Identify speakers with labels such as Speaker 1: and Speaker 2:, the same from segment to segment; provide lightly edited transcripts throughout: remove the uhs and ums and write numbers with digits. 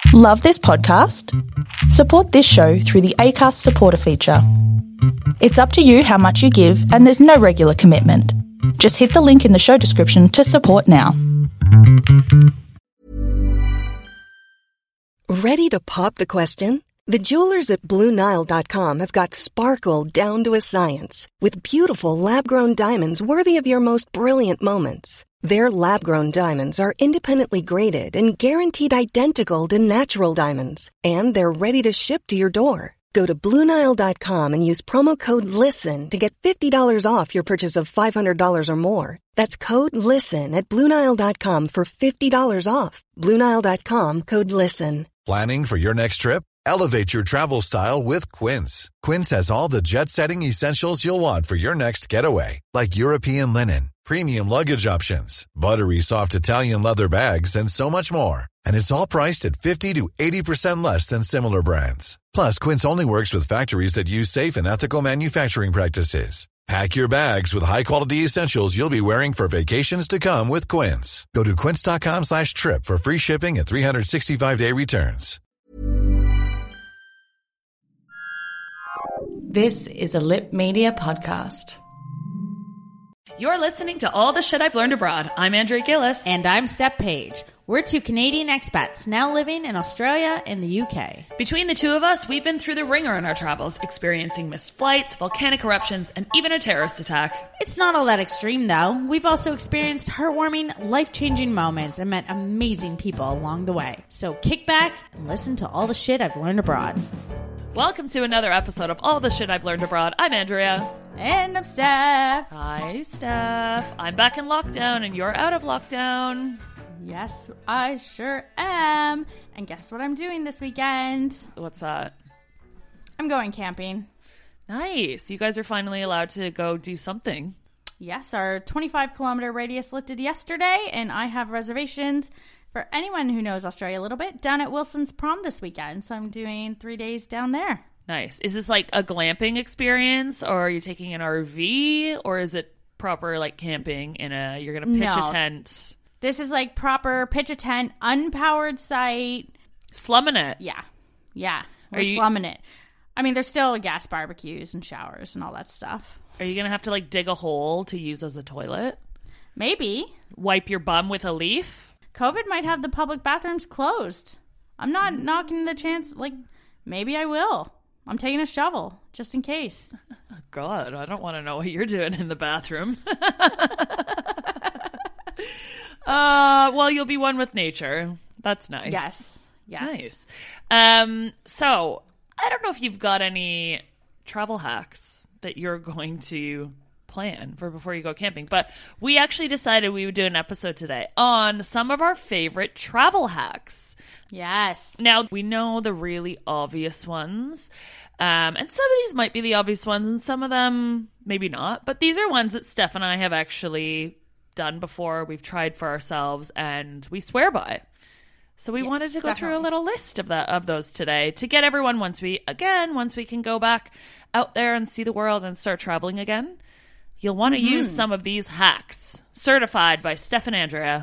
Speaker 1: Love this podcast? Support this show through the Acast supporter feature. It's up to you how much you give, and there's no regular commitment. Just hit the link in the show description to support now.
Speaker 2: Ready to pop the question? The jewelers at BlueNile.com have got sparkle down to a science with beautiful lab-grown diamonds worthy of your most brilliant moments. Their lab-grown diamonds are independently graded and guaranteed identical to natural diamonds, and they're ready to ship to your door. Go to BlueNile.com and use promo code LISTEN to get $50 off your purchase of $500 or more. That's code LISTEN at BlueNile.com for $50 off. BlueNile.com, code LISTEN.
Speaker 3: Planning for your next trip? Elevate your travel style with Quince. Quince has all the jet-setting essentials you'll want for your next getaway, like European linen, premium luggage options, buttery soft Italian leather bags, and so much more. And it's all priced at 50 to 80% less than similar brands. Plus, Quince only works with factories that use safe and ethical manufacturing practices. Pack your bags with high-quality essentials you'll be wearing for vacations to come with Quince. Go to quince.com/trip for free shipping and 365-day returns.
Speaker 4: This is a Lip Media podcast.
Speaker 5: You're listening to All the Shit I've Learned Abroad. I'm Andrea Gillis.
Speaker 6: And I'm Steph Page. We're two Canadian expats now living in Australia and the UK.
Speaker 5: Between the two of us, we've been through the ringer in our travels, experiencing missed flights, volcanic eruptions, and even a terrorist attack.
Speaker 6: It's not all that extreme, though. We've also experienced heartwarming, life-changing moments and met amazing people along the way. So kick back and listen to all the shit I've learned abroad.
Speaker 5: Welcome to another episode of All the Shit I've Learned Abroad. I'm Andrea.
Speaker 6: And I'm Steph.
Speaker 5: Hi, Steph. I'm back in lockdown and you're out of lockdown.
Speaker 6: Yes, I sure am. And guess what I'm doing this weekend?
Speaker 5: What's that?
Speaker 6: I'm going camping.
Speaker 5: Nice. You guys are finally allowed to go do something.
Speaker 6: Yes, our 25-kilometer radius lifted yesterday, and I have reservations for anyone who knows Australia a little bit down at Wilson's Prom this weekend. So I'm doing 3 days down there.
Speaker 5: Nice. Is this like a glamping experience, or are you taking an RV, or is it proper like camping in you're going to pitch a tent?
Speaker 6: This is like proper pitch a tent, unpowered site.
Speaker 5: Slumming it.
Speaker 6: Yeah. Yeah. We're slumming it. I mean, there's still gas barbecues and showers and all that stuff.
Speaker 5: Are you going to have to like dig a hole to use as a toilet?
Speaker 6: Maybe.
Speaker 5: Wipe your bum with a leaf?
Speaker 6: COVID might have the public bathrooms closed. I'm not knocking the chance. Like, maybe I will. I'm taking a shovel just in case.
Speaker 5: God, I don't want to know what you're doing in the bathroom. Well, you'll be one with nature. That's nice.
Speaker 6: Yes.
Speaker 5: Nice. So, I don't know if you've got any travel hacks that you're going to plan for before you go camping, but we actually decided we would do an episode today on some of our favorite travel hacks.
Speaker 6: Yes.
Speaker 5: Now, we know the really obvious ones, and some of these might be the obvious ones, and some of them maybe not, but these are ones that Steph and I have actually done before, we've tried for ourselves, and we swear by. So we wanted to go through a little list of those today to get everyone, once we can go back out there and see the world and start traveling again, you'll want to use some of these hacks, certified by Steph and Andrea.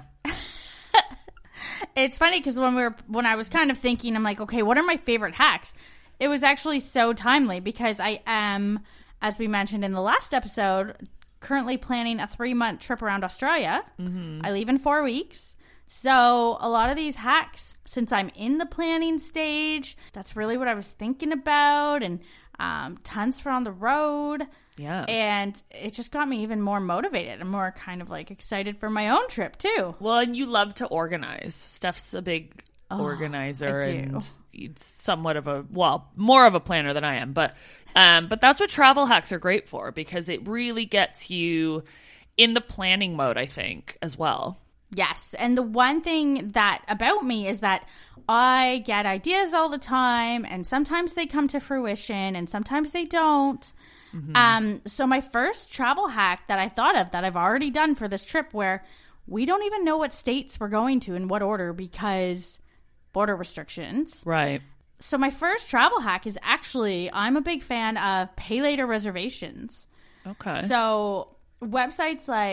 Speaker 6: It's funny because when I was kind of thinking, I'm like, okay, what are my favorite hacks? It was actually so timely because I am, as we mentioned in the last episode, currently planning a 3-month trip around Australia. Mm-hmm. I leave in 4 weeks. So a lot of these hacks, since I'm in the planning stage, that's really what I was thinking about, and tons for on the road.
Speaker 5: Yeah.
Speaker 6: And it just got me even more motivated and more kind of like excited for my own trip too.
Speaker 5: Well, and you love to organize. Steph's a big organizer and somewhat of more of a planner than I am. But that's what travel hacks are great for, because it really gets you in the planning mode, I think, as well.
Speaker 6: Yes. And the one thing that about me is that I get ideas all the time, and sometimes they come to fruition and sometimes they don't. Mm-hmm. So my first travel hack that I thought of that I've already done for this trip, where we don't even know what states we're going to in what order because border restrictions.
Speaker 5: Right.
Speaker 6: So my first travel hack is actually, I'm a big fan of pay later reservations.
Speaker 5: Okay.
Speaker 6: So websites like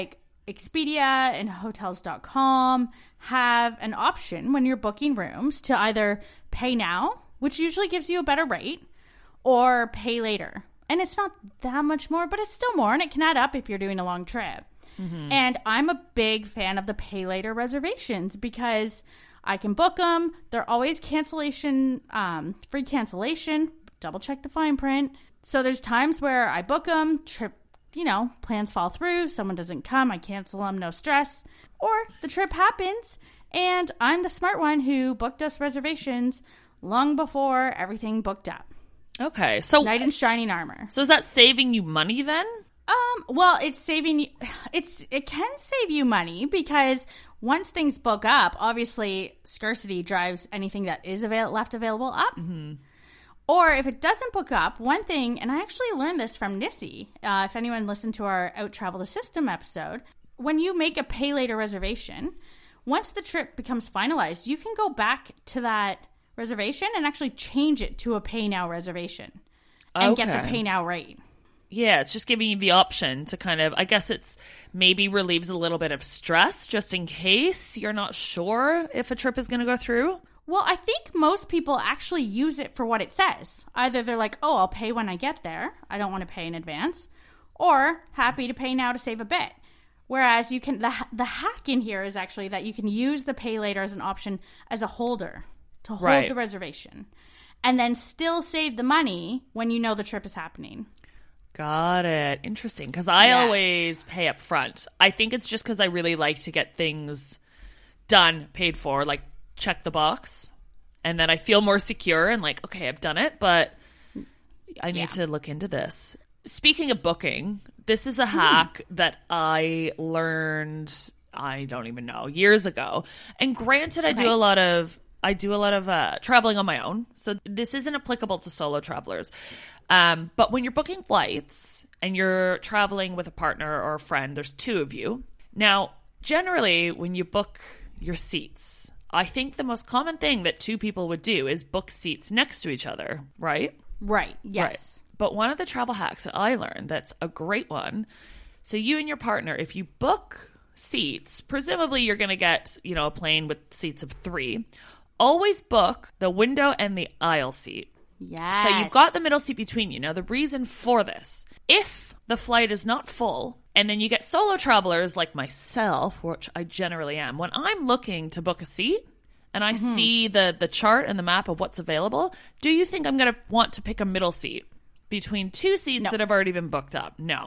Speaker 6: Expedia and Hotels.com have an option when you're booking rooms to either pay now, which usually gives you a better rate, or pay later. And it's not that much more, but it's still more, and it can add up if you're doing a long trip. Mm-hmm. And I'm a big fan of the pay later reservations because I can book them. They're always cancellation, free cancellation. Double check the fine print. So there's times where I book them, trip, plans fall through, someone doesn't come, I cancel them, no stress. Or the trip happens, and I'm the smart one who booked us reservations long before everything booked up.
Speaker 5: Okay, so
Speaker 6: knight in shining armor.
Speaker 5: So is that saving you money then?
Speaker 6: Well, it's saving you. It can save you money because once things book up, obviously scarcity drives anything that is left available up. Mm-hmm. Or if it doesn't book up, one thing, and I actually learned this from Nissi, if anyone listened to our Out Travel the System episode, when you make a pay later reservation, once the trip becomes finalized, you can go back to that reservation and actually change it to a pay now reservation and get the pay now rate.
Speaker 5: Yeah, it's just giving you the option to kind of, I guess it's maybe relieves a little bit of stress just in case you're not sure if a trip is going to go through.
Speaker 6: Well, I think most people actually use it for what it says. Either they're like, oh, I'll pay when I get there. I don't want to pay in advance. Or happy to pay now to save a bit. Whereas you can, the hack in here is actually that you can use the pay later as an option as a holder to hold the reservation. And then still save the money when you know the trip is happening.
Speaker 5: Got it. Interesting. Because I always pay up front. I think it's just because I really like to get things done, paid for, like check the box. And then I feel more secure and like, okay, I've done it, but I need to look into this. Speaking of booking, this is a hack that I learned, I don't even know, years ago. And granted, I do a lot of traveling on my own. So this isn't applicable to solo travelers. But when you're booking flights and you're traveling with a partner or a friend, there's two of you. Now, generally, when you book your seats, I think the most common thing that two people would do is book seats next to each other, right?
Speaker 6: Right, yes.
Speaker 5: Right. But one of the travel hacks that I learned that's a great one, so you and your partner, if you book seats, presumably you're going to get, a plane with seats of 3, always book the window and the aisle seat.
Speaker 6: Yes.
Speaker 5: So you've got the middle seat between you. Now, the reason for this, if the flight is not full, and then you get solo travelers like myself, which I generally am, when I'm looking to book a seat and I see the chart and the map of what's available, do you think I'm going to want to pick a middle seat between two seats that have already been booked up? No.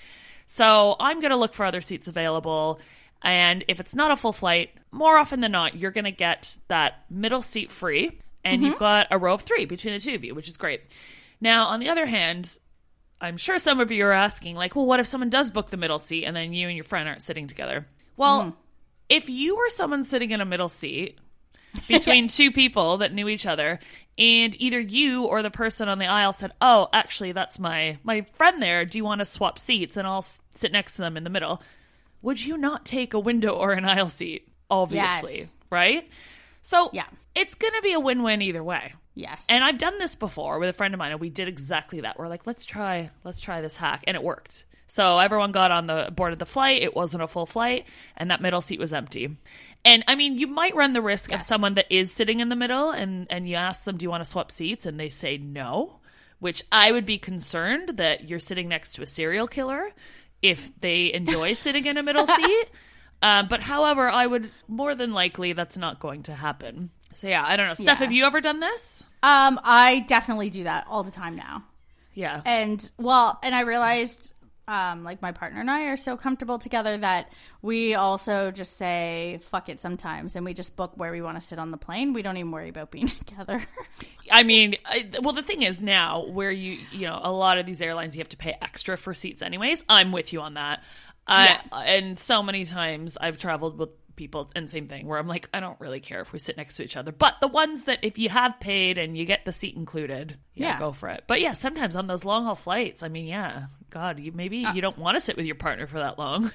Speaker 5: So I'm going to look for other seats available. And if it's not a full flight, more often than not, you're going to get that middle seat free. And you've got a row of 3 between the two of you, which is great. Now, on the other hand, I'm sure some of you are asking, like, well, what if someone does book the middle seat and then you and your friend aren't sitting together? Well, if you were someone sitting in a middle seat between two people that knew each other, and either you or the person on the aisle said, oh, actually, that's my friend there. Do you want to swap seats? And I'll sit next to them in the middle. Would you not take a window or an aisle seat? Obviously, right? So it's going to be a win-win either way.
Speaker 6: Yes.
Speaker 5: And I've done this before with a friend of mine, and we did exactly that. We're like, let's try this hack. And it worked. So everyone got on the board of the flight. It wasn't a full flight, and that middle seat was empty. And I mean, you might run the risk of someone that is sitting in the middle, and you ask them, do you want to swap seats? And they say no, which I would be concerned that you're sitting next to a serial killer if they enjoy sitting in a middle seat. But however, I would more than likely that's not going to happen. So yeah, I don't know. Steph, have you ever done this?
Speaker 6: I definitely do that all the time now.
Speaker 5: Yeah.
Speaker 6: And I realized like my partner and I are so comfortable together that we also just say fuck it sometimes, and we just book where we want to sit on the plane. We don't even worry about being together.
Speaker 5: I mean, well, the thing is now where you a lot of these airlines, you have to pay extra for seats anyways. I'm with you on that. And so many times I've traveled with people, and same thing, where I'm like, I don't really care if we sit next to each other. But the ones that if you have paid and you get the seat included, go for it. But yeah, sometimes on those long haul flights, I mean, God, you don't want to sit with your partner for that long.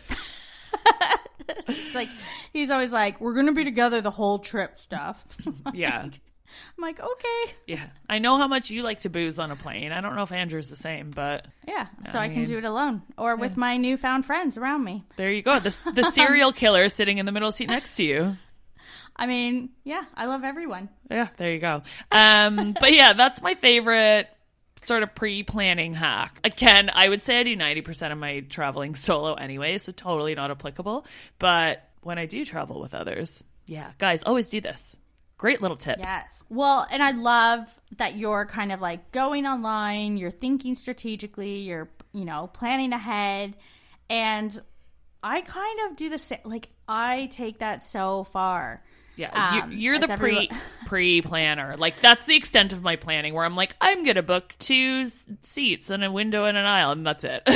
Speaker 6: It's like, he's always like, we're going to be together the whole trip stuff.
Speaker 5: Yeah.
Speaker 6: I'm like, okay.
Speaker 5: Yeah. I know how much you like to booze on a plane. I don't know if Andrew's the same, but...
Speaker 6: Yeah, so I can do it alone or with my newfound friends around me.
Speaker 5: There you go. The serial killer sitting in the middle seat next to you.
Speaker 6: I mean, yeah, I love everyone.
Speaker 5: Yeah, there you go. But yeah, that's my favorite sort of pre-planning hack. Again, I would say I do 90% of my traveling solo anyway, so totally not applicable. But when I do travel with others, yeah, guys, always do this. Great little tip.
Speaker 6: Yes. Well, and I love that you're kind of like going online, you're thinking strategically, you're, planning ahead. And I kind of do the same. Like, I take that so far.
Speaker 5: Yeah, you're the pre-planner. Like, that's the extent of my planning, where I'm like, I'm going to book 2 seats and a window and an aisle, and that's it.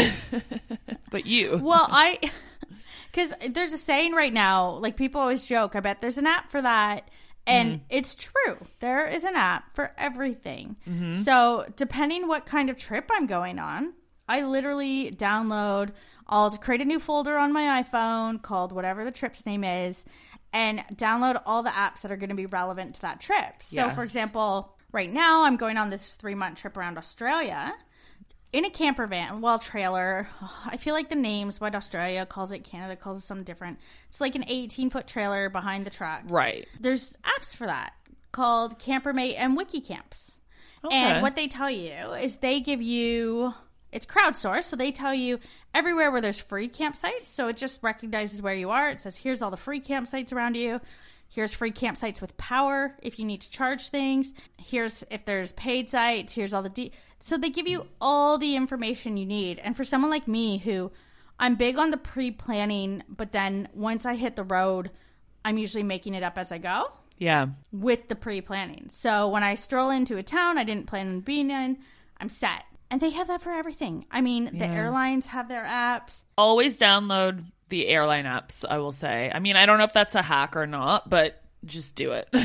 Speaker 5: But you.
Speaker 6: Well, because there's a saying right now, like, people always joke, I bet there's an app for that. And it's true. There is an app for everything. Mm-hmm. So depending what kind of trip I'm going on, I literally I'll create a new folder on my iPhone called whatever the trip's name is, and download all the apps that are going to be relevant to that trip. So, for example, right now I'm going on this 3-month trip around Australia in a camper van, trailer. I feel like the names, what Australia calls it, Canada calls it something different. It's like an 18-foot trailer behind the truck.
Speaker 5: Right.
Speaker 6: There's apps for that called Campermate and Wikicamps. Okay. And what they tell you is they give you... It's crowdsourced, so they tell you everywhere where there's free campsites. So it just recognizes where you are. It says, here's all the free campsites around you. Here's free campsites with power if you need to charge things. Here's if there's paid sites. Here's all the... So they give you all the information you need. And for someone like me who... I'm big on the pre-planning, but then once I hit the road, I'm usually making it up as I go.
Speaker 5: Yeah.
Speaker 6: With the pre-planning. So when I stroll into a town I didn't plan on being in, I'm set. And they have that for everything. I mean, the airlines have their apps.
Speaker 5: Always download the airline apps, I will say. I mean, I don't know if that's a hack or not, but just do it.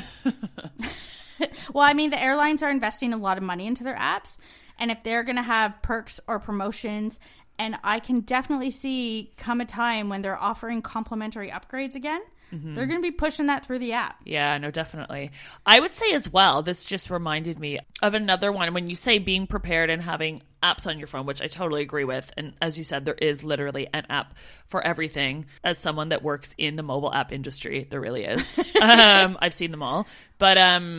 Speaker 6: Well, I mean, the airlines are investing a lot of money into their apps. And if they're going to have perks or promotions, and I can definitely see come a time when they're offering complimentary upgrades again, they're going to be pushing that through the app.
Speaker 5: Yeah, no, definitely. I would say as well, this just reminded me of another one. When you say being prepared and having apps on your phone, which I totally agree with. And as you said, there is literally an app for everything. As someone that works in the mobile app industry, there really is. I've seen them all. But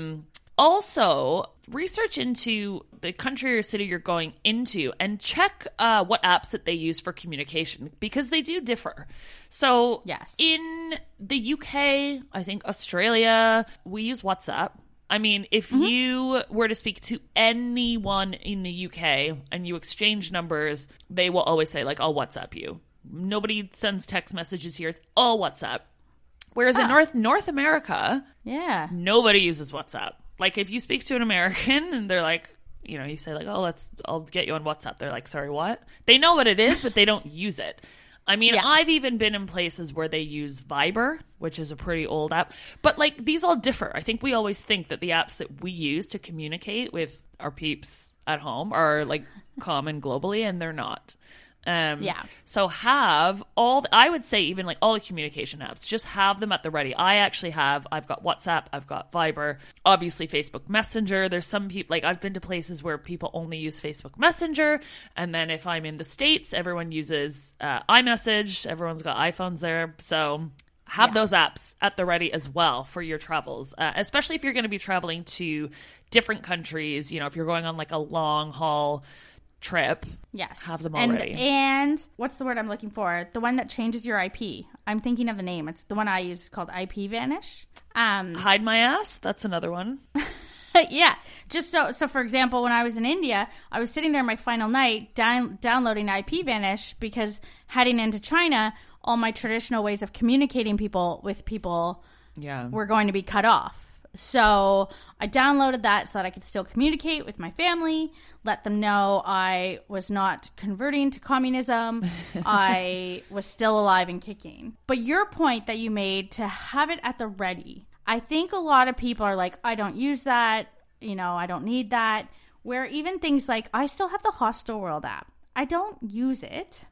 Speaker 5: also, research into the country or city you're going into and check what apps that they use for communication, because they do differ. So in the UK, I think Australia, we use WhatsApp. I mean, if you were to speak to anyone in the UK and you exchange numbers, they will always say, like, I'll WhatsApp you. Nobody sends text messages here. It's all WhatsApp. Whereas in North America, nobody uses WhatsApp. Like, if you speak to an American and they're like, you say like, I'll get you on WhatsApp. They're like, sorry, what? They know what it is, but they don't use it. I mean, I've even been in places where they use Viber, which is a pretty old app. But, like, these all differ. I think we always think that the apps that we use to communicate with our peeps at home are, like, common globally, and they're not. So have I would say even like all the communication apps, just have them at the ready. I've got WhatsApp, I've got Viber, obviously Facebook Messenger. There's some people, like, I've been to places where people only use Facebook Messenger. And then if I'm in the States, everyone uses iMessage. Everyone's got iPhones there. So have those apps at the ready as well for your travels, especially if you're going to be traveling to different countries. If you're going on like a long haul trip, have them already. And
Speaker 6: what's the word I'm looking for? The one that changes your IP. I'm thinking of the name. It's the one I use called IPVanish.
Speaker 5: Hide My Ass. That's another one.
Speaker 6: Yeah. Just so for example, when I was in India, I was sitting there my final night downloading IPVanish because heading into China, all my traditional ways of communicating with people were going to be cut off. So I downloaded that so that I could still communicate with my family, let them know I was not converting to communism. I was still alive and kicking. But your point that you made to have it at the ready, I think a lot of people are like, I don't use that, I don't need that. Where even things like, I still have the Hostelworld app. I don't use it,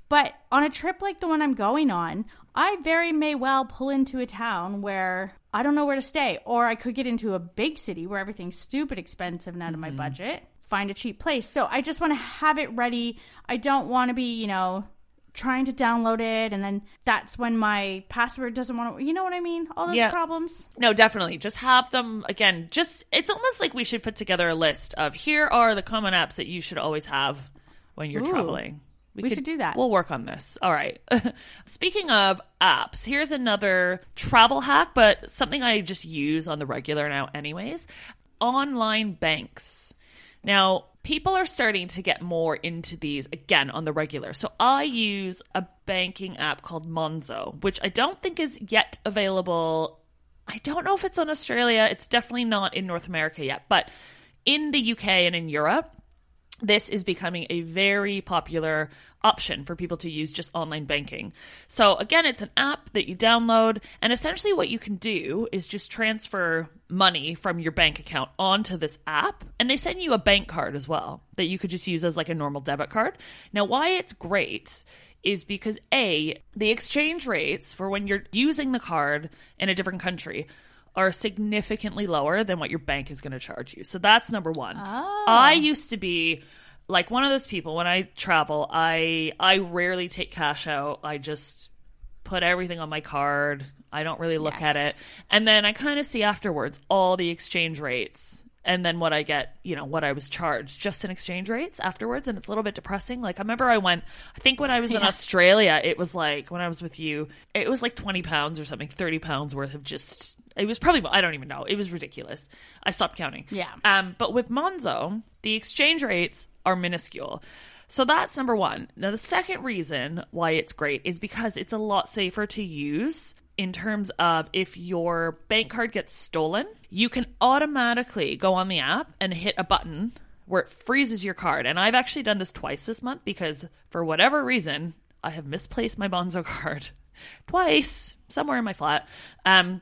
Speaker 6: But on a trip like the one I'm going on, I very may well pull into a town where I don't know where to stay. Or I could get into a big city where everything's stupid expensive and out of my budget. Find a cheap place. So I just want to have it ready. I don't want to be, you know, trying to download it, and then that's when my password doesn't want to, you know what I mean? All those problems.
Speaker 5: No, definitely. Just have them, again, it's almost like we should put together a list of here are the common apps that you should always have when you're traveling. We should do that. We'll work on this. All right. Speaking of apps, here's another travel hack, but something I just use on the regular now anyways. Online banks. Now, people are starting to get more into these, again, on the regular. So I use a banking app called Monzo, which I don't think is yet available. I don't know if it's in Australia. It's definitely not in North America yet. But in the UK and in Europe, this is becoming a very popular option for people to use just online banking. So again, it's an app that you download, and essentially what you can do is just transfer money from your bank account onto this app, and they send you a bank card as well that you could just use as like a normal debit card. Now, why it's great is because the exchange rates for when you're using the card in a different country are significantly lower than what your bank is going to charge you. So that's number one. Oh. I used to be like one of those people when I travel, I rarely take cash out. I just put everything on my card. I don't really look at it. And then I kind of see afterwards all the exchange rates and then what I get, you know, what I was charged just in exchange rates afterwards. And it's a little bit depressing. Like I remember I think when I was in Australia, it was like, when I was with you, it was like 20 pounds or something, 30 pounds worth of just, it was probably, I don't even know. It was ridiculous. I stopped counting.
Speaker 6: Yeah.
Speaker 5: But with Monzo, the exchange rates are minuscule. So that's number one. Now, the second reason why it's great is because it's a lot safer to use in terms of if your bank card gets stolen, you can automatically go on the app and hit a button where it freezes your card. And I've actually done this twice this month because for whatever reason, I have misplaced my Monzo card twice somewhere in my flat. And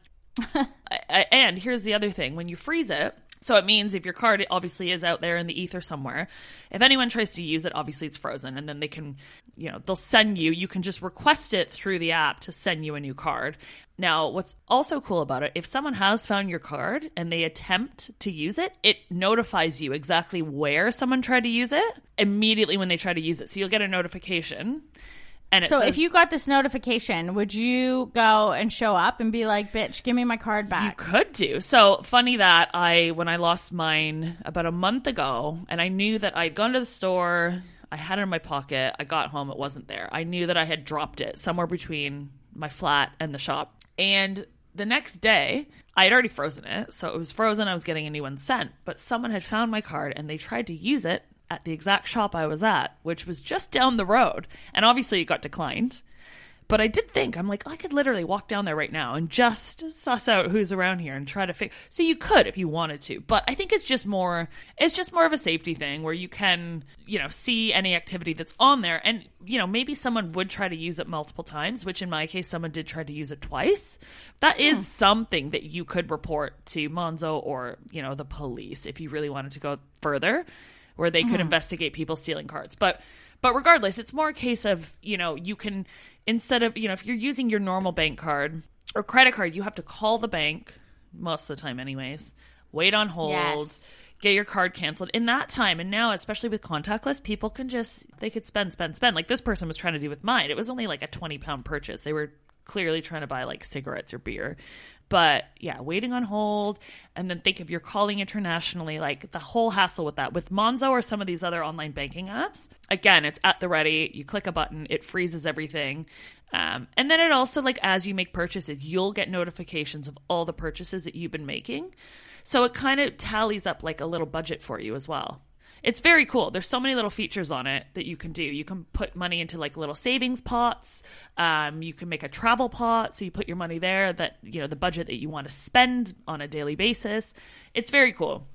Speaker 5: here's the other thing. When you freeze it, so it means if your card obviously is out there in the ether somewhere, if anyone tries to use it, obviously it's frozen, and then they can, you know, they'll send you can just request it through the app to send you a new card. Now, what's also cool about it, if someone has found your card and they attempt to use it, it notifies you exactly where someone tried to use it immediately when they try to use it. So you'll get a notification. And
Speaker 6: so if you got this notification, would you go and show up and be like, bitch, give me my card back?
Speaker 5: You could do. So funny that when I lost mine about a month ago, and I knew that I'd gone to the store, I had it in my pocket, I got home, it wasn't there. I knew that I had dropped it somewhere between my flat and the shop. And the next day, I had already frozen it. So it was frozen, I was getting a new one sent. But someone had found my card and they tried to use it at the exact shop I was at, which was just down the road. And obviously it got declined. But I did think, I'm like, I could literally walk down there right now and just suss out who's around here and try to fix. So you could if you wanted to. But I think it's just more of a safety thing where you can, you know, see any activity that's on there. And, you know, maybe someone would try to use it multiple times, which in my case, someone did try to use it twice. That is something that you could report to Monzo or, you know, the police if you really wanted to go further, where they could investigate people stealing cards. But regardless, it's more a case of, you know, you can, instead of, you know, if you're using your normal bank card or credit card, you have to call the bank, most of the time anyways, wait on hold, get your card canceled in that time. And now, especially with contactless, people can they could spend. Like this person was trying to do with mine. It was only like a 20-pound purchase. They were clearly trying to buy like cigarettes or beer. But yeah, waiting on hold, and then think if you're calling internationally, like the whole hassle with that. With Monzo or some of these other online banking apps, again, it's at the ready. You click a button, it freezes everything. And then it also, like, as you make purchases, you'll get notifications of all the purchases that you've been making. So it kind of tallies up like a little budget for you as well. It's very cool. There's so many little features on it that you can do. You can put money into like little savings pots. You can make a travel pot. So you put your money there that, you know, the budget that you want to spend on a daily basis. It's very cool.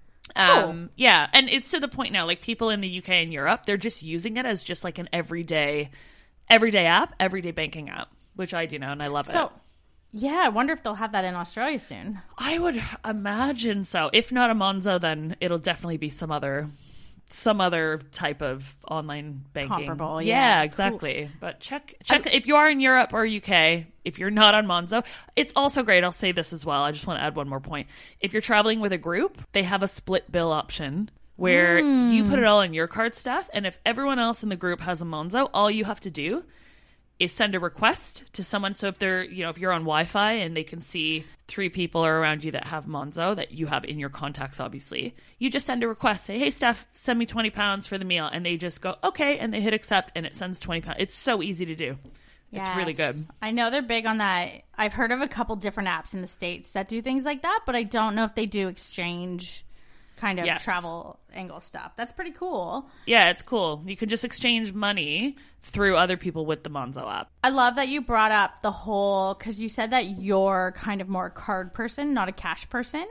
Speaker 5: Yeah. And it's to the point now, like people in the UK and Europe, they're just using it as just like an everyday app, everyday banking app, which I do know and I love it.
Speaker 6: Yeah, I wonder if they'll have that in Australia soon.
Speaker 5: I would imagine so. If not a Monzo, then it'll definitely be some other some other type of online banking.
Speaker 6: Comparable,
Speaker 5: yeah.
Speaker 6: yeah.
Speaker 5: Exactly. Cool. But check if you are in Europe or UK, if you're not on Monzo, it's also great. I'll say this as well. I just want to add one more point. If you're traveling with a group, they have a split bill option where you put it all on your card stuff, and if everyone else in the group has a Monzo, all you have to do is send a request to someone. So if they're, if you're on Wi-Fi and they can see 3 people are around you that have Monzo that you have in your contacts, obviously, you just send a request, say, hey, Steph, send me £20 for the meal. And they just go, okay. And they hit accept and it sends £20. It's so easy to do. It's really good.
Speaker 6: I know they're big on that. I've heard of a couple different apps in the States that do things like that, but I don't know if they do exchange kind of travel angle stuff. That's pretty cool.
Speaker 5: Yeah, it's cool. You can just exchange money through other people with the Monzo app.
Speaker 6: I love that you brought up the whole, because you said that you're kind of more a card person, not a cash person.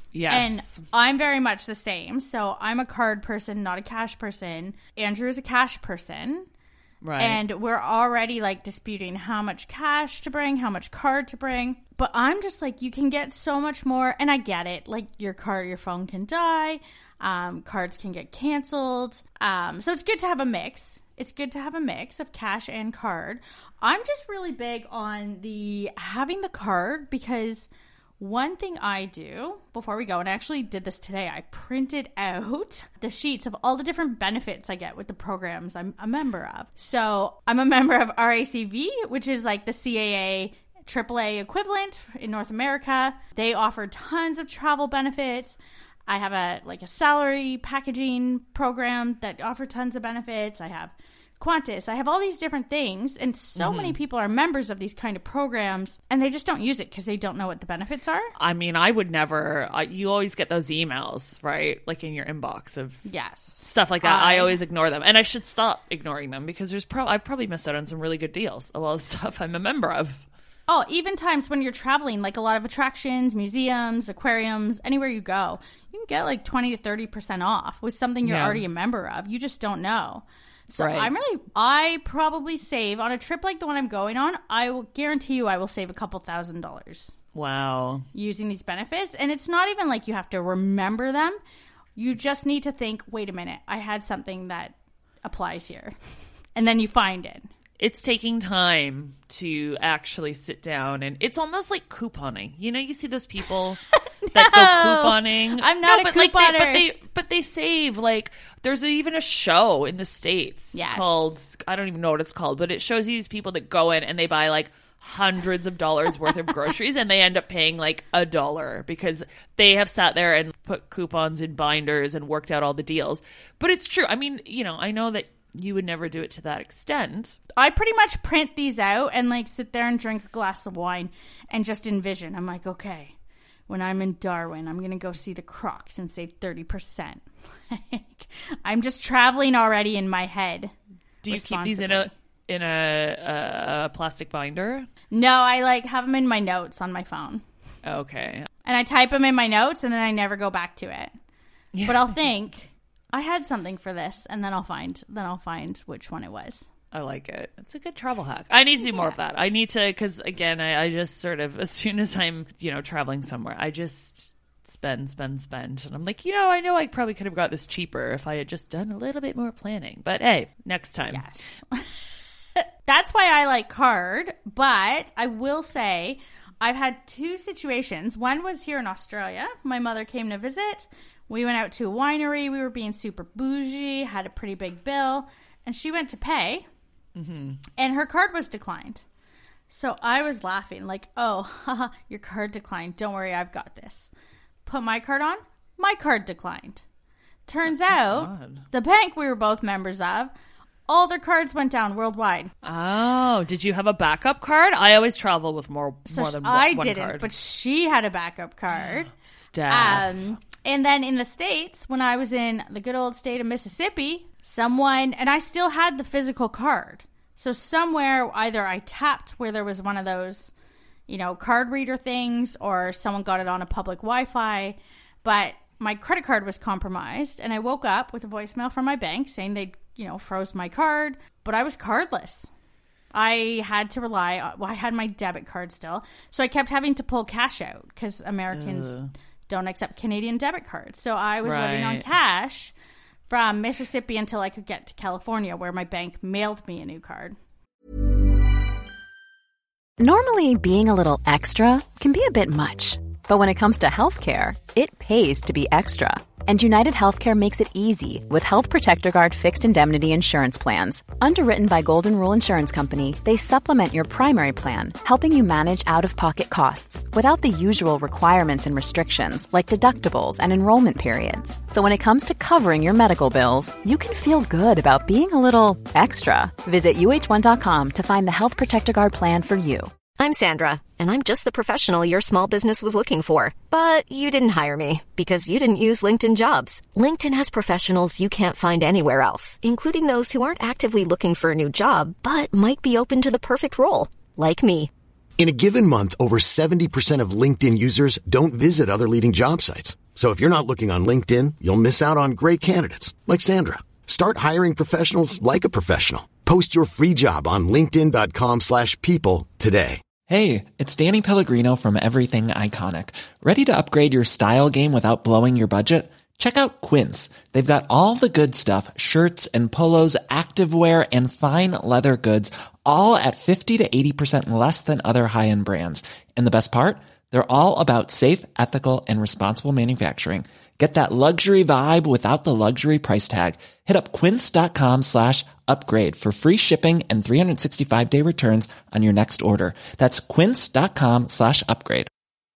Speaker 5: Yes.
Speaker 6: And I'm very much the same. So I'm a card person, not a cash person. Andrew is a cash person.
Speaker 5: Right.
Speaker 6: And we're already like disputing how much cash to bring, how much card to bring. But I'm just like, you can get so much more. And I get it. Like your phone can die. Cards can get canceled. So it's good to have a mix. It's good to have a mix of cash and card. I'm just really big on having the card, because one thing I do before we go, and I actually did this today, I printed out the sheets of all the different benefits I get with the programs I'm a member of. So I'm a member of RACV, which is like the CAA AAA equivalent in North America. They offer tons of travel benefits. I have a salary packaging program that offer tons of benefits. I have Qantas. I have all these different things, and so many people are members of these kind of programs, and they just don't use it because they don't know what the benefits are.
Speaker 5: I mean, I would never. You always get those emails, right? Like in your inbox of stuff like that. I always ignore them, and I should stop ignoring them because I've probably missed out on some really good deals. A lot of stuff I'm a member of.
Speaker 6: Oh, even times when you're traveling, like a lot of attractions, museums, aquariums, anywhere you go, you can get like 20 to 30% off with something you're already a member of. You just don't know. So I probably save on a trip like the one I'm going on. I will guarantee you I will save a couple $1,000s.
Speaker 5: Wow.
Speaker 6: Using these benefits. And it's not even like you have to remember them. You just need to think, wait a minute, I had something that applies here. And then you find it.
Speaker 5: It's taking time to actually sit down, and it's almost like couponing. You see those people that go couponing.
Speaker 6: I'm not a couponer.
Speaker 5: But they save, like, there's even a show in the States called, I don't even know what it's called, but it shows you these people that go in and they buy like hundreds of dollars worth of groceries, and they end up paying like $1 because they have sat there and put coupons in binders and worked out all the deals. But it's true. I mean, I know that you would never do it to that extent.
Speaker 6: I pretty much print these out and like sit there and drink a glass of wine and just envision. I'm like, okay, when I'm in Darwin, I'm going to go see the Crocs and save 30%. I'm just traveling already in my head.
Speaker 5: Do you keep these in a plastic binder?
Speaker 6: No, I like have them in my notes on my phone.
Speaker 5: Okay.
Speaker 6: And I type them in my notes and then I never go back to it. Yeah. But I'll think, I had something for this, and then I'll find which one it was.
Speaker 5: I like it. It's a good travel hack. I need to do more of that. I need to, because again, I just sort of, as soon as I'm, traveling somewhere, I just spend. And I'm like, I know I probably could have got this cheaper if I had just done a little bit more planning. But hey, next time.
Speaker 6: Yes. That's why I like card, but I will say I've had 2 situations. One was here in Australia. My mother came to visit. We went out to a winery. We were being super bougie, had a pretty big bill, and she went to pay, and her card was declined. So I was laughing like, oh, haha, your card declined. Don't worry, I've got this. Put my card on. My card declined. Turns out the bank we were both members of, all their cards went down worldwide.
Speaker 5: Oh, did you have a backup card? I always travel with more than one card.
Speaker 6: I didn't, but she had a backup card.
Speaker 5: Steph.
Speaker 6: And then in the States, when I was in the good old state of Mississippi, and I still had the physical card. So somewhere, either I tapped where there was one of those, card reader things, or someone got it on a public Wi-Fi. But my credit card was compromised, and I woke up with a voicemail from my bank saying they, froze my card, but I was cardless. I had to I had my debit card still. So I kept having to pull cash out because Americans don't accept Canadian debit cards. So I was living on cash from Mississippi until I could get to California, where my bank mailed me a new card.
Speaker 7: Normally, being a little extra can be a bit much. But when it comes to healthcare, it pays to be extra. And United Healthcare makes it easy with Health Protector Guard fixed indemnity insurance plans. Underwritten by Golden Rule Insurance Company, they supplement your primary plan, helping you manage out-of-pocket costs without the usual requirements and restrictions like deductibles and enrollment periods. So when it comes to covering your medical bills, you can feel good about being a little extra. Visit uh1.com to find the Health Protector Guard plan for you.
Speaker 8: I'm Sandra, and I'm just the professional your small business was looking for. But you didn't hire me because you didn't use LinkedIn Jobs. LinkedIn has professionals you can't find anywhere else, including those who aren't actively looking for a new job, but might be open to the perfect role, like me.
Speaker 9: In a given month, over 70% of LinkedIn users don't visit other leading job sites. So if you're not looking on LinkedIn, you'll miss out on great candidates, like Sandra. Start hiring professionals like a professional. Post your free job on linkedin.com/people today.
Speaker 10: Hey, it's Danny Pellegrino from Everything Iconic. Ready to upgrade your style game without blowing your budget? Check out Quince. They've got all the good stuff, shirts and polos, activewear, and fine leather goods, all at 50 to 80% less than other high-end brands. And the best part? They're all about safe, ethical, and responsible manufacturing. Get that luxury vibe without the luxury price tag. Hit up quince.com/upgrade for free shipping and 365-day returns on your next order. That's quince.com/upgrade.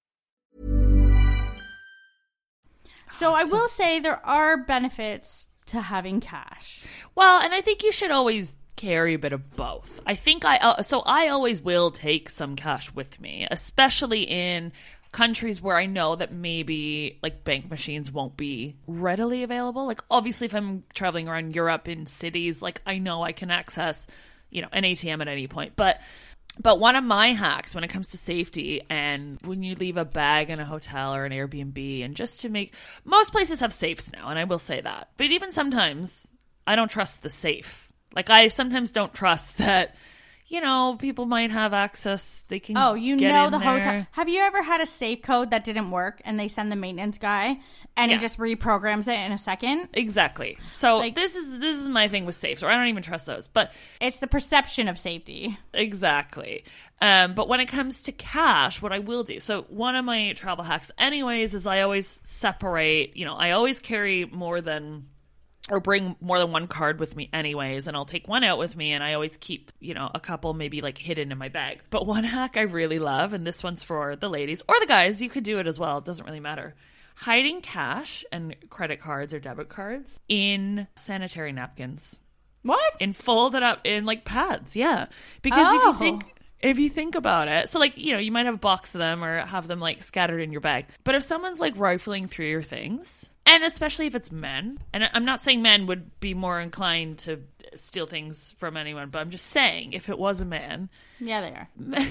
Speaker 6: So I will say there are benefits to having cash.
Speaker 5: Well, and I think you should always carry a bit of both. I think I always will take some cash with me, especially in countries where I know that maybe like bank machines won't be readily available. Like obviously if I'm traveling around Europe in cities, like I know I can access, an ATM at any point. But one of my hacks when it comes to safety, and when you leave a bag in a hotel or an Airbnb, and just to make, most places have safes now, and I will say that. But even sometimes I don't trust the safe. Like I sometimes don't trust that people might have access. They can.
Speaker 6: Oh,
Speaker 5: get
Speaker 6: the
Speaker 5: in
Speaker 6: hotel.
Speaker 5: there.
Speaker 6: Have you ever had a safe code that didn't work and they send the maintenance guy and he just reprograms it in a second?
Speaker 5: Exactly. So this is my thing with safes, or I don't even trust those. But
Speaker 6: it's the perception of safety.
Speaker 5: Exactly. But when it comes to cash, what I will do. So one of my travel hacks, anyways, is I always separate. I always carry bring more than one card with me anyways, and I'll take one out with me, and I always keep, a couple maybe like hidden in my bag. But one hack I really love, and this one's for the ladies or the guys, you could do it as well, it doesn't really matter. Hiding cash and credit cards or debit cards in sanitary napkins.
Speaker 6: What?
Speaker 5: And fold it up in like pads, yeah. Because if you think about it, so like, you might have a box of them or have them like scattered in your bag. But if someone's like rifling through your things, and especially if it's men, and I'm not saying men would be more inclined to steal things from anyone, but I'm just saying if it was a man.
Speaker 6: Yeah, they are.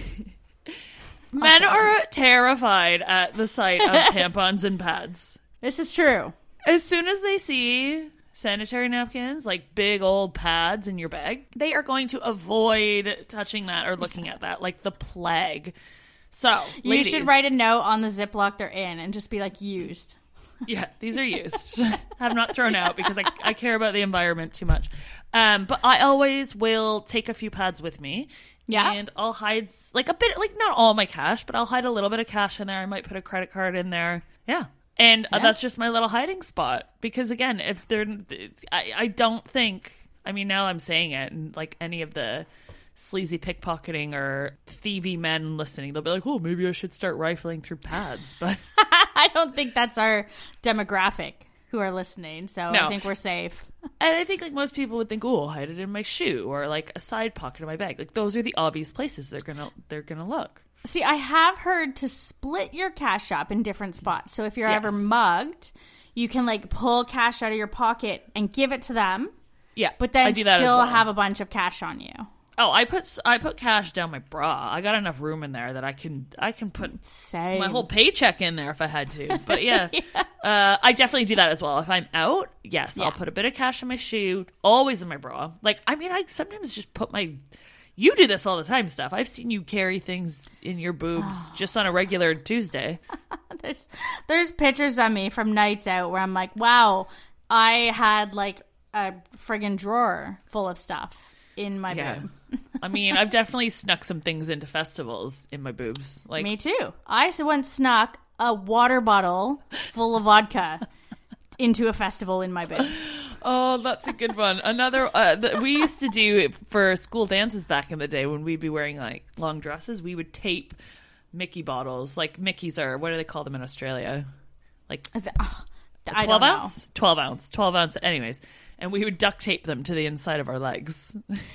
Speaker 5: Men are terrified at the sight of tampons and pads.
Speaker 6: This is true.
Speaker 5: As soon as they see sanitary napkins, like big old pads in your bag, they are going to avoid touching that or looking at that like the plague. So,
Speaker 6: you should write a note on the Ziploc they're in and just be like, used.
Speaker 5: Yeah, these are used. Have not thrown out because I care about the environment too much. But I always will take a few pads with me.
Speaker 6: Yeah.
Speaker 5: And I'll hide like a bit, like not all my cash, but I'll hide a little bit of cash in there. I might put a credit card in there. Yeah. And that's just my little hiding spot. Because again, I don't think, now I'm saying it, and like any of the sleazy pickpocketing or thievy men listening, they'll be like, oh, maybe I should start rifling through pads. But
Speaker 6: I don't think that's our demographic who are listening, so no. I think we're safe.
Speaker 5: And I think like most people would think, oh, I'll hide it in my shoe or like a side pocket of my bag. Like those are the obvious places they're gonna look.
Speaker 6: See, I have heard to split your cash up in different spots. So if you're ever mugged, you can like pull cash out of your pocket and give it to them.
Speaker 5: Yeah,
Speaker 6: but then still have a bunch of cash on you.
Speaker 5: Oh, I put cash down my bra. I got enough room in there that I can put my whole paycheck in there if I had to. But yeah, I definitely do that as well. If I'm out, yes, I'll put a bit of cash in my shoe, always in my bra. Like, I sometimes just put my. You do this all the time, Steph. I've seen you carry things in your boobs just on a regular Tuesday.
Speaker 6: There's pictures of me from nights out where I'm like, wow, I had like a friggin' drawer full of stuff in my boob.
Speaker 5: I mean, I've definitely snuck some things into festivals in my boobs. Like
Speaker 6: me too. I once snuck a water bottle full of vodka into a festival in my boobs.
Speaker 5: Oh, that's a good one. Another we used to do for school dances back in the day when we'd be wearing like long dresses. We would tape Mickey bottles, like Mickeys are, what do they call them in Australia? Like 12 ounce? 12 ounce. Anyways, and we would duct tape them to the inside of our legs.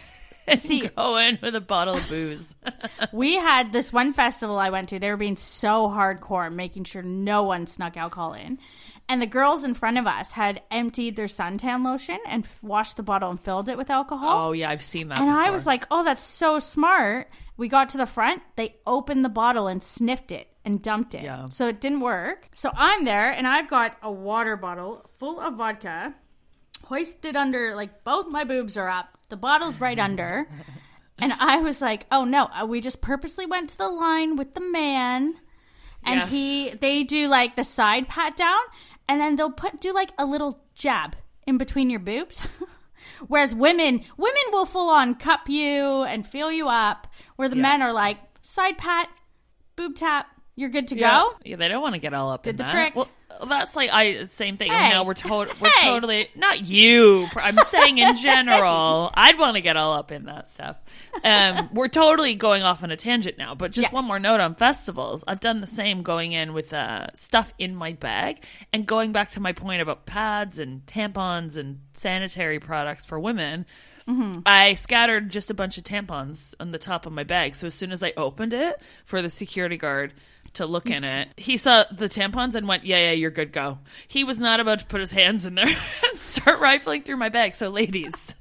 Speaker 5: And go in with a bottle of booze.
Speaker 6: We had this one festival I went to. They were being so hardcore, making sure no one snuck alcohol in. And the girls in front of us had emptied their suntan lotion and washed the bottle and filled it with alcohol.
Speaker 5: Oh, yeah, I've seen that
Speaker 6: And
Speaker 5: before.
Speaker 6: I was like, oh, that's so smart. We got to the front. They opened the bottle and sniffed it and dumped it.
Speaker 5: Yeah.
Speaker 6: So it didn't work. So I'm there, and I've got a water bottle full of vodka hoisted under, like, both my boobs are up. The bottle's right under. And I was like, oh, no. We just purposely went to the line with the man. And they do, like, the side pat down. And then they'll do, like, a little jab in between your boobs. Whereas women will full on cup you and feel you up. Where the men are like, side pat, boob tap. You're good to go.
Speaker 5: Yeah, they don't want to get all up in
Speaker 6: Did the
Speaker 5: that.
Speaker 6: trick.
Speaker 5: Well, that's like same thing.
Speaker 6: Hey.
Speaker 5: No, we're totally not you. I'm saying in general, I'd want to get all up in that stuff. We're totally going off on a tangent now, but just one more note on festivals. I've done the same going in with stuff in my bag, and going back to my point about pads and tampons and sanitary products for women. Mm-hmm. I scattered just a bunch of tampons on the top of my bag. So as soon as I opened it for the security guard to look in it, he saw the tampons and went, yeah, you're good, go. He was not about to put his hands in there and start rifling through my bag. So ladies,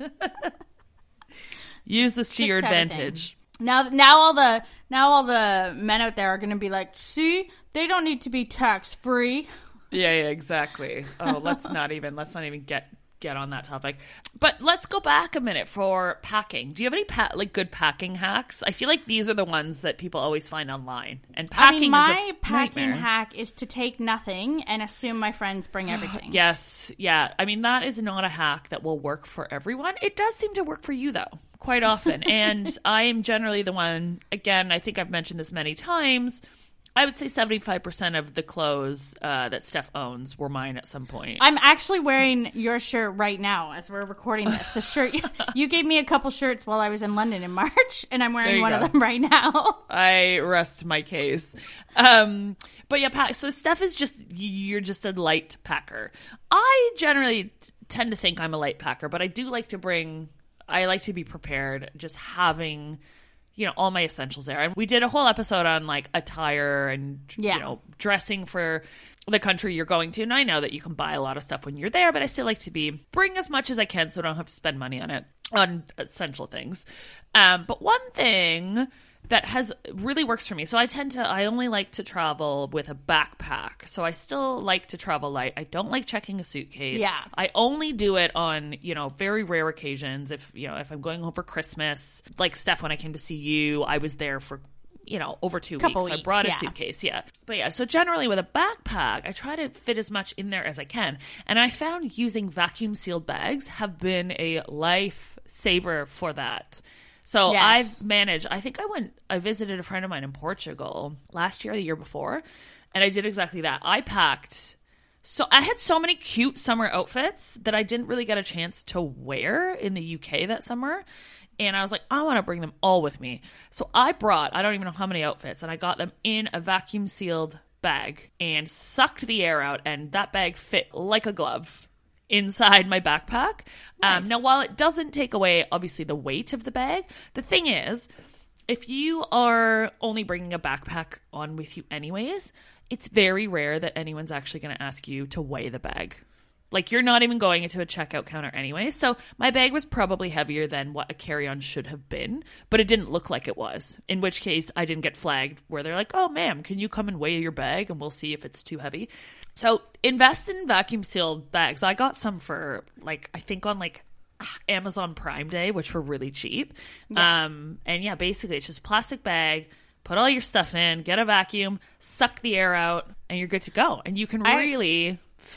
Speaker 5: use this to your advantage.
Speaker 6: Now all the men out there are going to be like, see, they don't need to be tax free.
Speaker 5: Yeah, exactly. Oh, let's not even get on that topic. But let's go back a minute for packing. Do you have any good packing hacks? I feel like these are the ones that people always find online. And packing
Speaker 6: my packing hack is to take nothing and assume my friends bring everything.
Speaker 5: Yes. Yeah. I mean, that is not a hack that will work for everyone. It does seem to work for you, though, quite often. And I am generally the one, again, I think I've mentioned this many times, I would say 75% of the clothes that Steph owns were mine at some point.
Speaker 6: I'm actually wearing your shirt right now as we're recording this. The shirt you gave me a couple shirts while I was in London in March, and I'm wearing one of them right now.
Speaker 5: I rest my case. But yeah, so Steph is you're just a light packer. I generally tend to think I'm a light packer, but I do like to be prepared, just having all my essentials there. And we did a whole episode on like attire and, dressing for the country you're going to. And I know that you can buy a lot of stuff when you're there, but I still like to bring as much as I can so I don't have to spend money on essential things. But one thing that really works for me. So I only like to travel with a backpack. So I still like to travel light. I don't like checking a suitcase.
Speaker 6: Yeah.
Speaker 5: I only do it on, very rare occasions. If I'm going home for Christmas, like Steph, when I came to see you, I was there for, over 2 weeks. So I brought a suitcase. Yeah. But yeah, so generally with a backpack, I try to fit as much in there as I can. And I found using vacuum sealed bags have been a lifesaver for that. So
Speaker 6: yes.
Speaker 5: I've managed, I visited a friend of mine in Portugal last year or the year before, and I did exactly that. I had so many cute summer outfits that I didn't really get a chance to wear in the UK that summer. And I was like, I want to bring them all with me. So I don't even know how many outfits, and I got them in a vacuum sealed bag and sucked the air out, and that bag fit like a glove inside my backpack.
Speaker 6: Nice.
Speaker 5: Now, while it doesn't take away, obviously, the weight of the bag, the thing is, if you are only bringing a backpack on with you anyways, it's very rare that anyone's actually going to ask you to weigh the bag. Like, you're not even going into a checkout counter anyway. So my bag was probably heavier than what a carry-on should have been, but it didn't look like it was, in which case I didn't get flagged where they're like, oh, ma'am, can you come and weigh your bag and we'll see if it's too heavy. So invest in vacuum sealed bags. I got some for I think on Amazon Prime Day, which were really cheap. Yeah. And yeah, basically it's just a plastic bag, put all your stuff in, get a vacuum, suck the air out, and you're good to go. And you can really fit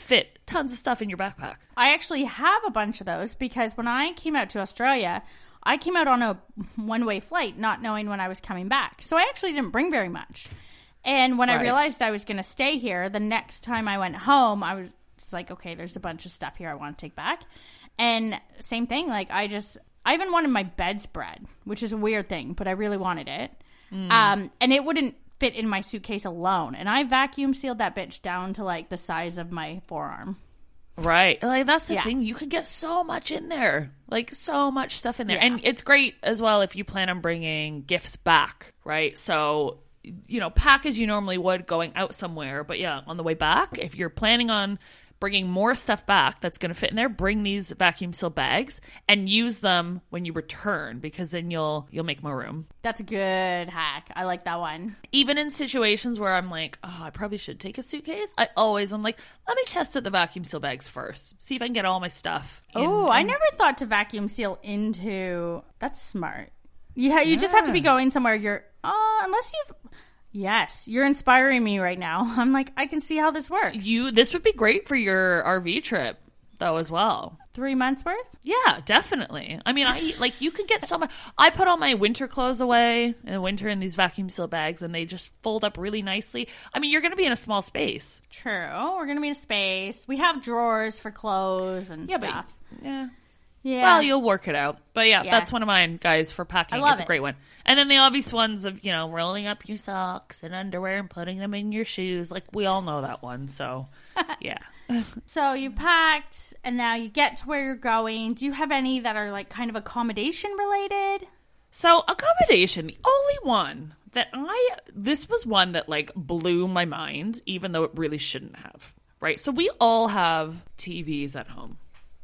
Speaker 5: tons of stuff in your backpack.
Speaker 6: I actually have a bunch of those because when I came out to Australia, I came out on a one-way flight not knowing when I was coming back. So I actually didn't bring very much. And when I realized I was going to stay here, the next time I went home, I was like, okay, there's a bunch of stuff here I want to take back. And same thing, like I even wanted my bedspread, which is a weird thing, but I really wanted it. And it wouldn't fit in my suitcase alone. And I vacuum sealed that bitch down to like the size of my forearm.
Speaker 5: Right. Like that's the thing. You can get so much in there. Like so much stuff in there.
Speaker 6: Yeah.
Speaker 5: And it's great as well if you plan on bringing gifts back, right? So, you know, pack as you normally would going out somewhere. But yeah, on the way back, if you're planning on bringing more stuff back that's going to fit in there, bring these vacuum seal bags and use them when you return, because then you'll make more room.
Speaker 6: That's a good hack. I like that one.
Speaker 5: Even in situations where I'm like, oh, I probably should take a suitcase, I'm like, let me test out the vacuum seal bags first, see if I can get all my stuff in.
Speaker 6: Oh, I never thought to vacuum seal into. That's smart. You just have to be going somewhere unless you've. Yes, you're inspiring me right now. I'm like, I can see how this works.
Speaker 5: This would be great for your RV trip, though, as well.
Speaker 6: 3 months worth?
Speaker 5: Yeah, definitely. I mean, you could get so much. I put all my winter clothes away in the winter in these vacuum seal bags, and they just fold up really nicely. I mean, you're going to be in a small space.
Speaker 6: True. We're going to be in a space. We have drawers for clothes and stuff.
Speaker 5: Yeah.
Speaker 6: Yeah.
Speaker 5: Well, you'll work it out. But yeah, that's one of mine, guys, for packing. It's a great one. And then the obvious ones of, rolling up your socks and underwear and putting them in your shoes. Like, we all know that one. So, yeah.
Speaker 6: So you packed, and now you get to where you're going. Do you have any that are, like, kind of accommodation related?
Speaker 5: So, accommodation, the only one that this was one that, like, blew my mind, even though it really shouldn't have, right? So, we all have TVs at home.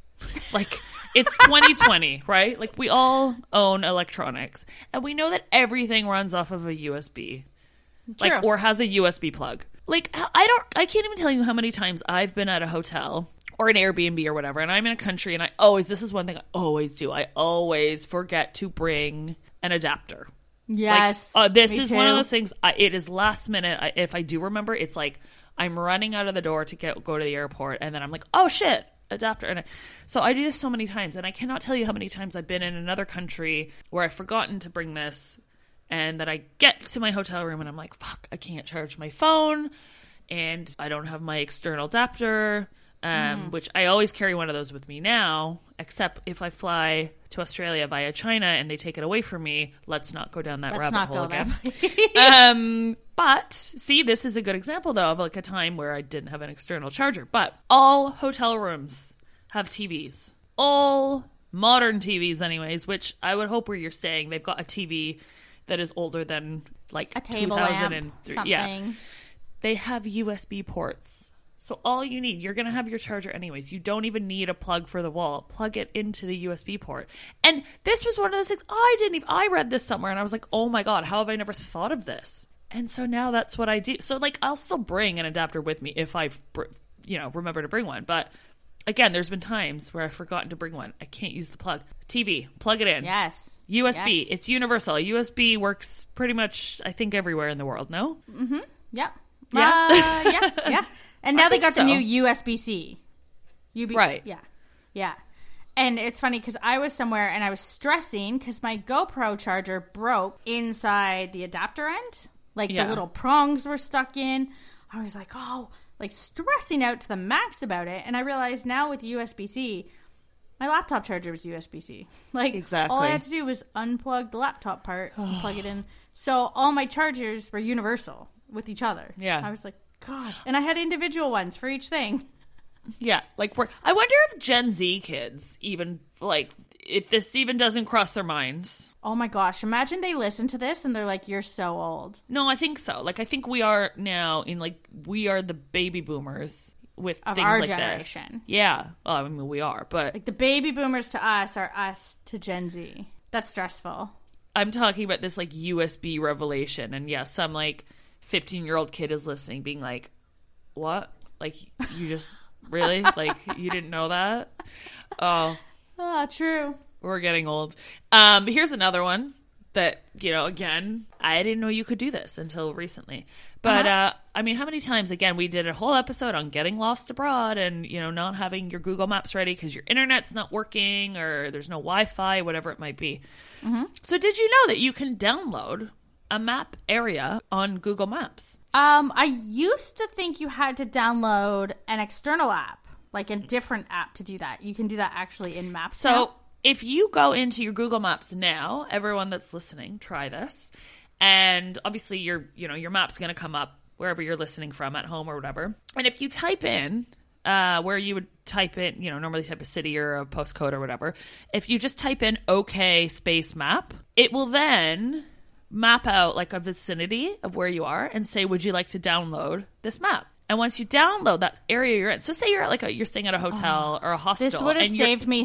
Speaker 5: Like, it's 2020, right? Like, we all own electronics, and we know that everything runs off of a USB, like, or has a USB plug. Like, I can't even tell you how many times I've been at a hotel or an Airbnb or whatever, and I'm in a country, and this is one thing I always do. I always forget to bring an adapter.
Speaker 6: Yes.
Speaker 5: Like, this is one of those things. It is last minute. If I do remember, it's like I'm running out of the door to go to the airport, and then I'm like, oh shit, adapter. And so I do this so many times, and I cannot tell you how many times I've been in another country where I've forgotten to bring this, and that I get to my hotel room and I'm like, fuck, I can't charge my phone, and I don't have my external adapter, which I always carry one of those with me now, except if I fly to Australia via China and they take it away from me. Let's not go down that rabbit hole again. But see, this is a good example though of like a time where I didn't have an external charger. But all hotel rooms have TVs, all modern TVs anyways, which I would hope where you're staying they've got a TV that is older than like
Speaker 6: a table lamp, something.
Speaker 5: Yeah, they have USB ports. So all you need, you're going to have your charger anyways. You don't even need a plug for the wall. Plug it into the USB port. And this was one of those things, I read this somewhere and I was like, oh my God, how have I never thought of this? And so now that's what I do. So like, I'll still bring an adapter with me if I, remember to bring one. But again, there's been times where I've forgotten to bring one. I can't use the plug. TV, plug it in.
Speaker 6: Yes.
Speaker 5: USB,
Speaker 6: yes.
Speaker 5: It's universal. USB works pretty much, I think, everywhere in the world, no?
Speaker 6: Mm-hmm. Yep.
Speaker 5: Yeah.
Speaker 6: Yeah. And now they got the new USB-C.
Speaker 5: Right.
Speaker 6: Yeah. Yeah. And it's funny because I was somewhere and I was stressing because my GoPro charger broke inside the adapter end. Like the little prongs were stuck in. I was like, stressing out to the max about it. And I realized now with USB-C, my laptop charger was USB-C. Like,
Speaker 5: exactly.
Speaker 6: All I had to do was unplug the laptop part and plug it in. So all my chargers were universal with each other.
Speaker 5: Yeah.
Speaker 6: I was like, God. And I had individual ones for each thing.
Speaker 5: Yeah. Like, I wonder if Gen Z kids even, like, if this even doesn't cross their minds.
Speaker 6: Oh my gosh. Imagine they listen to this and they're like, you're so old.
Speaker 5: No, I think so. Like, I think we are now we are the baby boomers with
Speaker 6: of
Speaker 5: things
Speaker 6: our
Speaker 5: like
Speaker 6: generation.
Speaker 5: This. Yeah. Well, I mean, we are, but.
Speaker 6: Like, the baby boomers to us are us to Gen Z. That's stressful.
Speaker 5: I'm talking about this, like, USB revelation. And yeah, some, like, 15-year-old kid is listening being like, what? Like, you just really? Like, you didn't know that? Oh,
Speaker 6: true.
Speaker 5: We're getting old. Here's another one that, again, I didn't know you could do this until recently. But, I mean, how many times, again, we did a whole episode on getting lost abroad and, not having your Google Maps ready because your internet's not working or there's no Wi-Fi, whatever it might be. Mm-hmm. So did you know that you can download a map area on Google Maps?
Speaker 6: I used to think you had to download an external app, like a different app to do that. You can do that actually in Maps now.
Speaker 5: So if you go into your Google Maps now, everyone that's listening, try this. And obviously your map's going to come up wherever you're listening from, at home or whatever. And if you type in where you would type in, normally type a city or a postcode or whatever, if you just type in OK space map, it will then map out like a vicinity of where you are and say, would you like to download this map? And once you download that area you're in, so say you're at you're staying at a hotel or a hostel.
Speaker 6: This would have saved me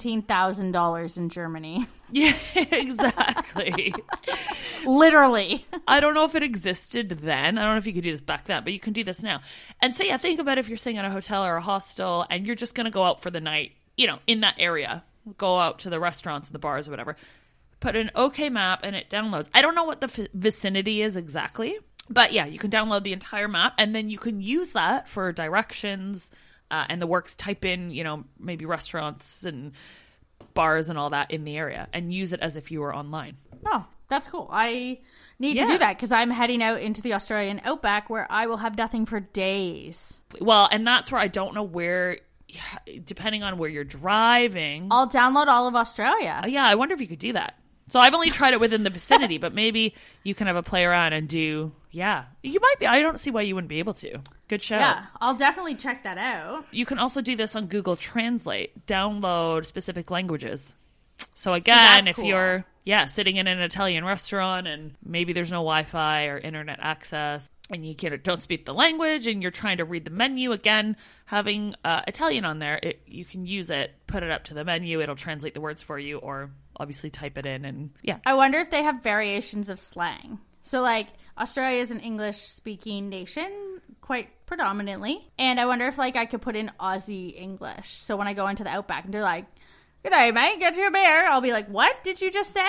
Speaker 6: $17,000 in Germany.
Speaker 5: Yeah, exactly.
Speaker 6: Literally.
Speaker 5: I don't know if it existed then. I don't know if you could do this back then, but you can do this now. And so, yeah, think about if you're staying at a hotel or a hostel and you're just going to go out for the night, in that area. Go out to the restaurants and the bars or whatever. Put an OK map and it downloads. I don't know what the vicinity is exactly. But yeah, you can download the entire map and then you can use that for directions and the works. Type in, maybe restaurants and bars and all that in the area and use it as if you were online.
Speaker 6: Oh, that's cool. I need to do that because I'm heading out into the Australian outback where I will have nothing for days.
Speaker 5: Well, and that's where I don't know where, depending on where you're driving.
Speaker 6: I'll download all of Australia.
Speaker 5: Yeah, I wonder if you could do that. So I've only tried it within the vicinity, but maybe you can have a play around and do, you might be. I don't see why you wouldn't be able to. Good show.
Speaker 6: Yeah, I'll definitely check that out.
Speaker 5: You can also do this on Google Translate, download specific languages. So again, if you're, sitting in an Italian restaurant and maybe there's no Wi-Fi or internet access and you don't speak the language and you're trying to read the menu, again, having Italian on there, you can use it, put it up to the menu, it'll translate the words for you or obviously type it in and
Speaker 6: I wonder if they have variations of slang. So Australia is an English speaking nation quite predominantly. And I wonder if I could put in Aussie English. So when I go into the outback and they're like, "Good day, mate, get your beer," I'll be like, "What did you just say?"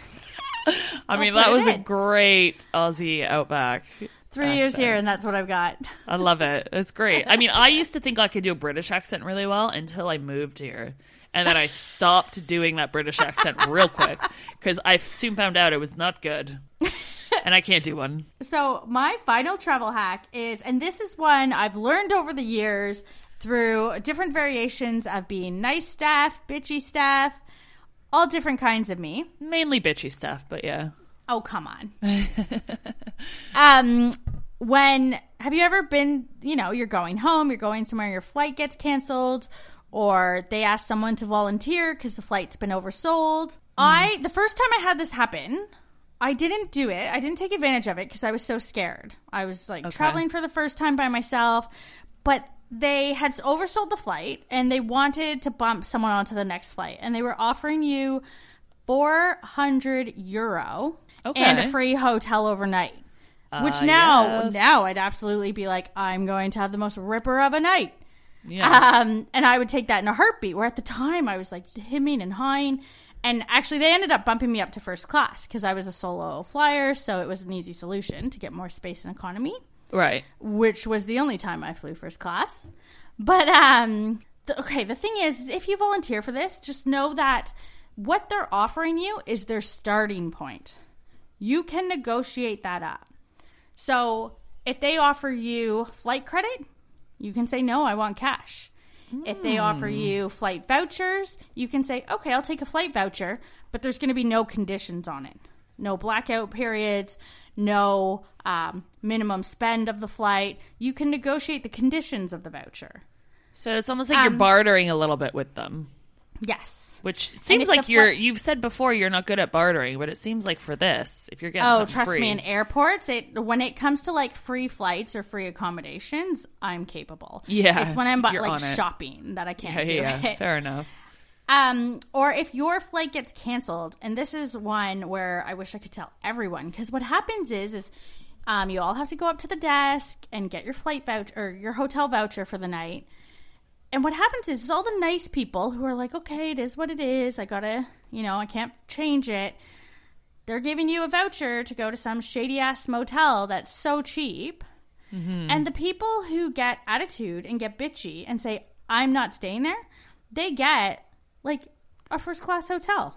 Speaker 5: I mean, that was a great Aussie outback.
Speaker 6: 3 years here and that's what I've got.
Speaker 5: I love it. It's great. I mean, I used to think I could do a British accent really well until I moved here. And then I stopped doing that British accent real quick because I soon found out it was not good. And I can't do one.
Speaker 6: So my final travel hack is, and this is one I've learned over the years through different variations of being nice staff, bitchy staff, all different kinds of me.
Speaker 5: Mainly bitchy stuff, but yeah.
Speaker 6: Oh, come on. Have you ever been, you're going home, you're going somewhere, your flight gets canceled, or they ask someone to volunteer because the flight's been oversold. The first time I had this happen, I didn't do it. I didn't take advantage of it because I was so scared. I was traveling for the first time by myself, but they had oversold the flight and they wanted to bump someone onto the next flight, and they were offering you €400 and a free hotel overnight. Which now I'd absolutely be like, I'm going to have the most ripper of a night. Yeah. And I would take that in a heartbeat, where at the time I was hemming and hawing. And actually they ended up bumping me up to first class because I was a solo flyer, so it was an easy solution to get more space and economy.
Speaker 5: Right.
Speaker 6: Which was the only time I flew first class. But, the thing is, if you volunteer for this, just know that what they're offering you is their starting point. You can negotiate that up. So if they offer you flight credit, you can say, no, I want cash. If they offer you flight vouchers, you can say, okay, I'll take a flight voucher, but there's going to be no conditions on it. No blackout periods, no minimum spend of the flight. You can negotiate the conditions of the voucher.
Speaker 5: So it's almost like you're bartering a little bit with them.
Speaker 6: Yes.
Speaker 5: Which seems like you've said before you're not good at bartering, but it seems like for this, if you're getting something free. Oh, trust
Speaker 6: me, in airports, when it comes to free flights or free accommodations, I'm capable.
Speaker 5: Yeah.
Speaker 6: It's when I'm shopping that I can't do it.
Speaker 5: Yeah, fair enough.
Speaker 6: Or if your flight gets canceled, and this is one where I wish I could tell everyone, because what happens is you all have to go up to the desk and get your flight voucher or your hotel voucher for the night. And what happens is all the nice people who are like, okay, it is what it is. I gotta, I can't change it. they're giving you a voucher to go to some shady-ass motel that's so cheap. Mm-hmm. And the people who get attitude and get bitchy and say, I'm not staying there, they get, like, a first-class hotel.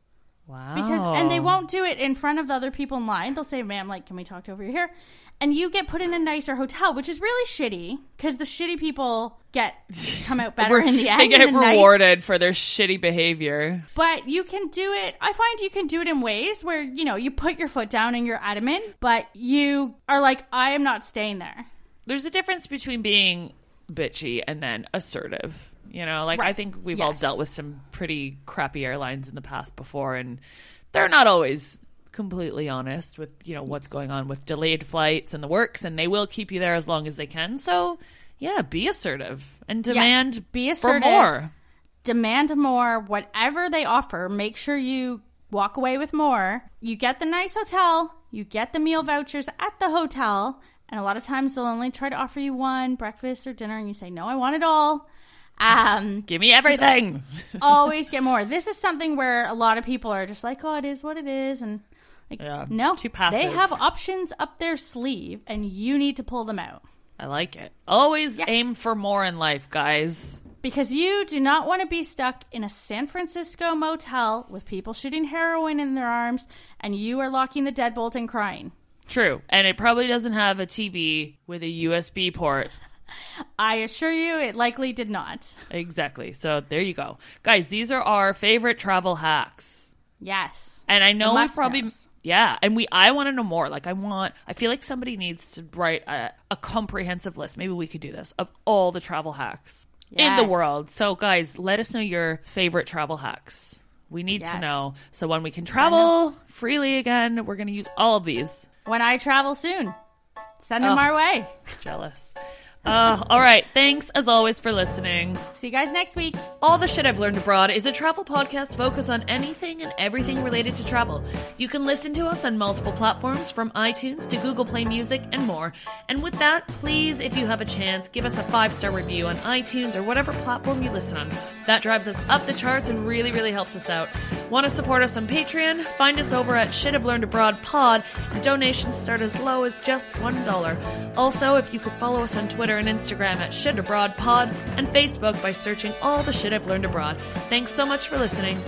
Speaker 5: Wow.
Speaker 6: And they won't do it in front of the other people in line. They'll say, ma'am, like, can we talk to over here? And you get put in a nicer hotel, which is really shitty because the shitty people come out better in the end.
Speaker 5: They get rewarded for their shitty behavior.
Speaker 6: But you can do it. I find you can do it in ways where, you know, you put your foot down and you're adamant, but you are like, I am not staying there.
Speaker 5: There's a difference between being bitchy and then assertive. You know, like, right. I think we've all dealt with some pretty crappy airlines in the past before, and they're not always completely honest with, you know, what's going on with delayed flights and the works, and they will keep you there as long as they can. So, yeah, be assertive and demand
Speaker 6: be assertive,
Speaker 5: for more.
Speaker 6: Demand more. Whatever they offer, make sure you walk away with more. You get the nice hotel, you get the meal vouchers at the hotel, and a lot of times they'll only try to offer you one, breakfast or dinner, and you say, no, I want it all.
Speaker 5: Give me everything.
Speaker 6: Always get more. This is something where a lot of people are just like, oh, it is what it is. And like, no,
Speaker 5: too passive.
Speaker 6: They have options up their sleeve and you need to pull them out.
Speaker 5: I like it. Always aim for more in life, guys.
Speaker 6: Because you do not want to be stuck in a San Francisco motel with people shooting heroin in their arms and you are locking the deadbolt and crying.
Speaker 5: True. And it probably doesn't have a TV with a USB port.
Speaker 6: I assure you it likely did not.
Speaker 5: Exactly. So there you go. Guys, these are our favorite travel hacks.
Speaker 6: Yes.
Speaker 5: And I know we probably... Yeah. And I want to know more. Like, I feel like somebody needs to write a comprehensive list. Maybe we could do this. Of all the travel hacks in the world. So, guys, let us know your favorite travel hacks. We need to know. So when we can travel freely again, we're going to use all of these.
Speaker 6: When I travel soon. Send them our way.
Speaker 5: Jealous. All right. Thanks, as always, for listening.
Speaker 6: See you guys next week.
Speaker 5: All the Shit I've Learned Abroad is a travel podcast focused on anything and everything related to travel. You can listen to us on multiple platforms, from iTunes to Google Play Music and more. And with that, please, if you have a chance, give us a 5-star review on iTunes or whatever platform you listen on. That drives us up the charts and really, really helps us out. Want to support us on Patreon? Find us over at Shit I've Learned Abroad Pod, and donations start as low as just $1. Also, if you could follow us on Twitter and Instagram at Shit Abroad Pod, and Facebook by searching all the Shit I've Learned Abroad. Thanks so much for listening.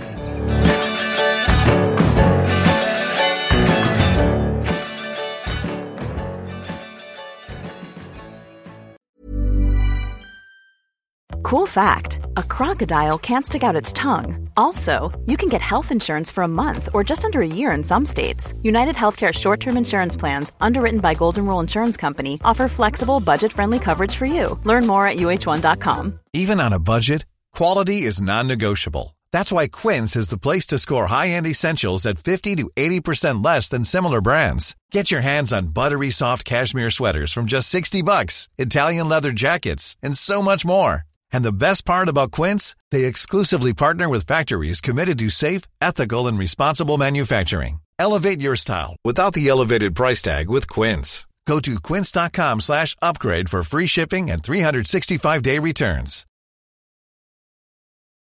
Speaker 7: Cool fact, a crocodile can't stick out its tongue. Also, you can get health insurance for a month or just under a year in some states. United Healthcare short-term insurance plans, underwritten by Golden Rule Insurance Company, offer flexible, budget-friendly coverage for you. Learn more at UH1.com.
Speaker 3: Even on a budget, quality is non-negotiable. That's why Quince is the place to score high-end essentials at 50 to 80% less than similar brands. Get your hands on buttery soft cashmere sweaters from just $60, Italian leather jackets, and so much more. And the best part about Quince, they exclusively partner with factories committed to safe, ethical, and responsible manufacturing. Elevate your style without the elevated price tag with Quince. Go to quince.com/upgrade for free shipping and 365-day returns.